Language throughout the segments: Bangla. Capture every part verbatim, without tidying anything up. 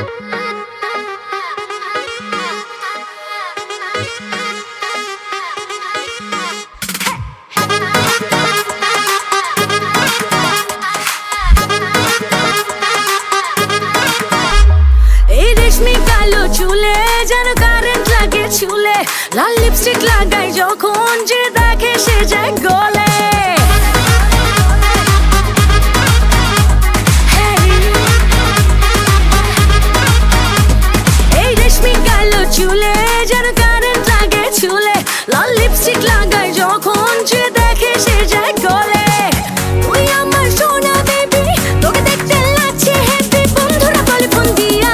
চুলে যেন কারেন্ট লাগে চুলে, লাল লিপস্টিক লাগাই যখন যে দেখে সে যায় গলে। এই রেশমি কালো চুলে যেন কারেন্ট লাগে চুলে, লাল লিপস্টিক লাগাই যখন যে দেখে সে যায় গলে। তুই আমার সোনা বেবি, তোকে দেখতে লাগছে হ্যাপি, বন্ধুরা বলে ফোন দিয়া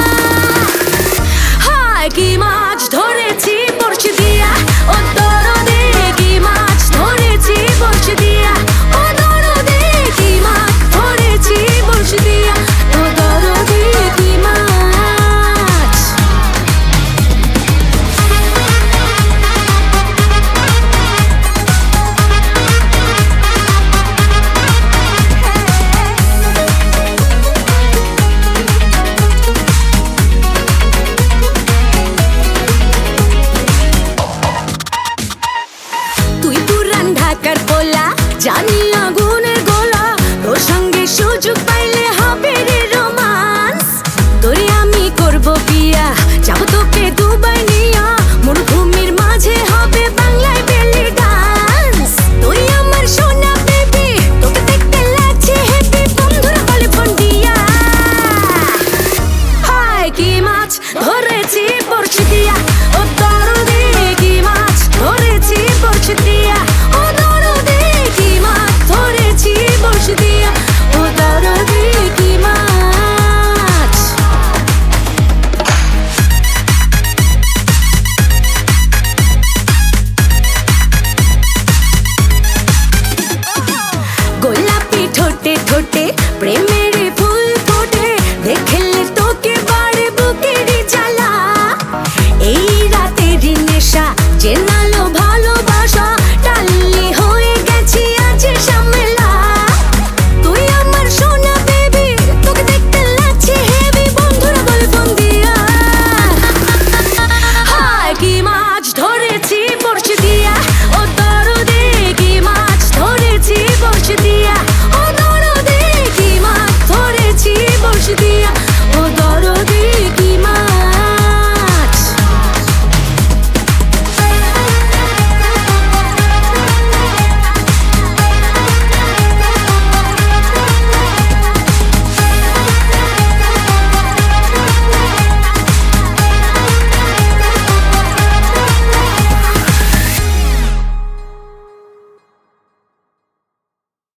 কি মাছ ধরেছি বড়শি দিয়া, ও দরদে কি মাছ ধরেছি বড়শি দিয়া, ও দরদে কি মাছ ধরেছি বড়শি দিয়া, ও দরদে কি মাছ। ঢাকার পোলা জানি আগুনের গোলা, তোর সঙ্গে সুযোগ পাইলে হবে রে রোমান্স। তোরে আমি করব বিয়া, যাবো তোকে দুবাই নিয়া, মরুভূমির মাঝে হবে বাংলায় বেলি ডান্স। তুই আমার সোনা বেবি, তোকে দেখতে লাগছে হ্যাপি, বন্ধুরা বলে ফোন দিয়া হায় কি মাছ ধরেছি বড়শি দিয়া, ও দরদে কি মাছ ধরেছি বড়শি দিয়া, ও দরদে কি মাছ ধরেছি বড়শি দিয়া, ও দরদে কি মাছ। গোলাপি ঠোঁটে ঠোঁটে প্রেমের ফুল ফোটে, দেখে